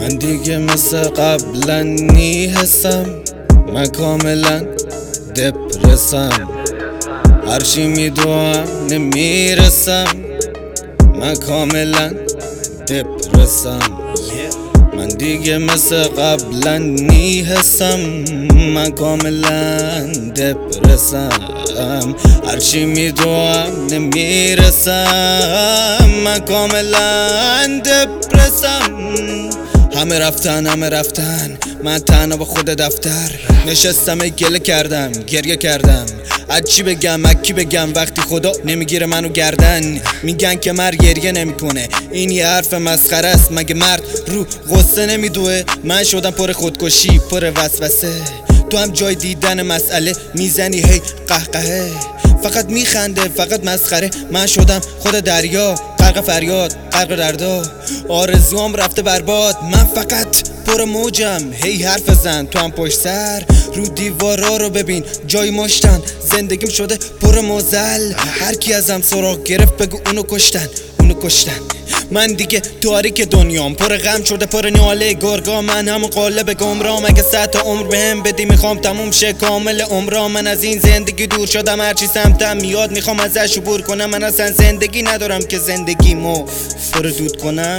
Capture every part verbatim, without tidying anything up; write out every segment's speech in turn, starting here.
من دیگه مثل قبلا نیستم، من کاملا دپرسم، هرچی میدوام نمیرسم، من کاملا دپرسم. من دیگه مثل قبلا نیستم، من کاملا دپرسم، هرچی میدوام نمیرسم، من کاملا دپرسم. همه رفتن همه رفتن، من تنها با خود دفتر نشستم، گله کردم گریه کردم، از چی بگم از کی بگم وقتی خدا نمیگیره منو گردن. میگن که مرد گریه نمیکنه، این یه حرف مسخره است، مگه مرد رو غصه نمیدوه؟ من شدم پر خودکشی پر وسوسه، تو هم جای دیدن مسئله میزنی هی قهقهه، فقط میخنده فقط مسخره. من شدم خود دریا، غرق فریاد غرق دردا، آرزوام رفته برباد، من فقط پر موجم. هی حرف زن تو هم پشت سر، رو دیوارا رو ببین جای مشتن، زندگیم شده پر موزل، هر کی ازم سراغ گرفت بگو اونو کشتن اونو کشتن. من دیگه تاریک دنیام پر غم شده پر ناله گرگا، من همون قالب گمرام، اگه صد تا عمر بهم بدی میخوام تموم شه کامل عمرام. من از این زندگی دور شدم، هرچی سمتم میاد میخوام ازش عبور کنم، من اصلا زندگی ندارم که زندگیمو پر دود کنم.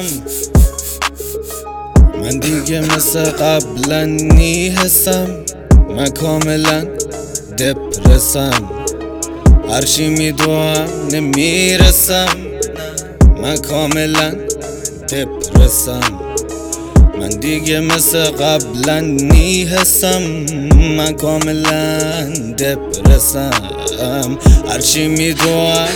من دیگه مثل قبلا نیستم، من کاملا دپرسم، هرچی میدوام نمیرسم، من کاملا دپرسم. من دیگه مثل قبلا نیستم، من کاملا دپرسم، هرچی میدوام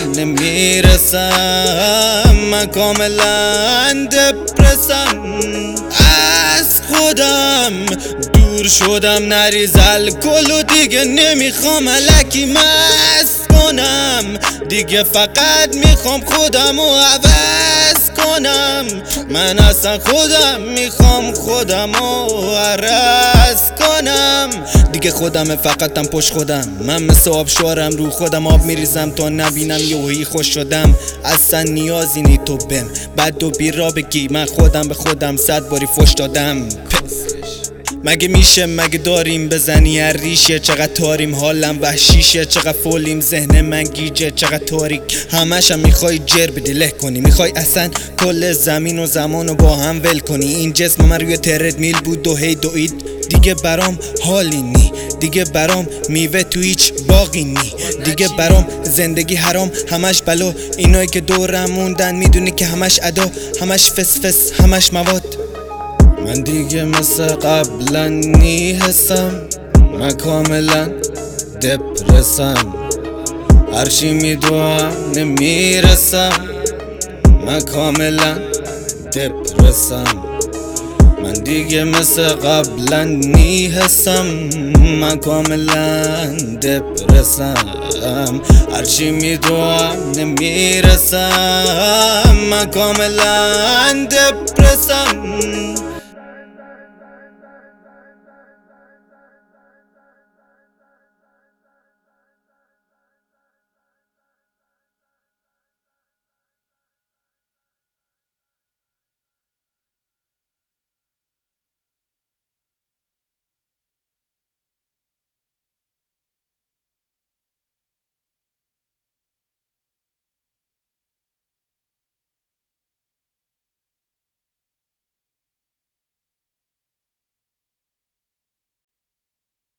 نمیرسم، من کاملا دپرسم. از خودم دور شدم، نریز الکل و دیگه نمیخوام الکی مست کنم، دیگه فقط میخوام خودم رو عوض کنم، من اصلا خودم میخوام خودم رو عرض کنم، دیگه خودم فقطم پشت خودم، من مثل آبشارم رو خودم آب میریزم تا نبینم یوهی خوش شدم، اصلا نیازی نی تو بهم بد و بیرا بگی، من خودم به خودم صد باری فش دادم. مگه میشه مگه داریم بزنی هر ریشه، چقدر تاریم حالم وحشیشه، چقدر فولیم ذهن من گیجه، چقدر تاریک همش هم میخوای جر بدی له کنی، میخوای اصلا کل زمین و زمانو با هم ول کنی. این جسم من روی ترد میل بود و هی دوید، دیگه برام حالی نی، دیگه برام میوه تو هیچ باقی نی، دیگه برام زندگی حرام همش بلا، اینایی که دورم موندن میدونی که همش ادا، همش فس فس همش مواد. من دیگه مثل قبلا نیستم، من کاملا دپرسم، هرچی میدوام نمیرسم، من کاملا دپرسم. من دیگه مثل قبلا نیستم، من کاملا دپرسم، هرچی میدوام نمیرسم، من کاملا دپرسم.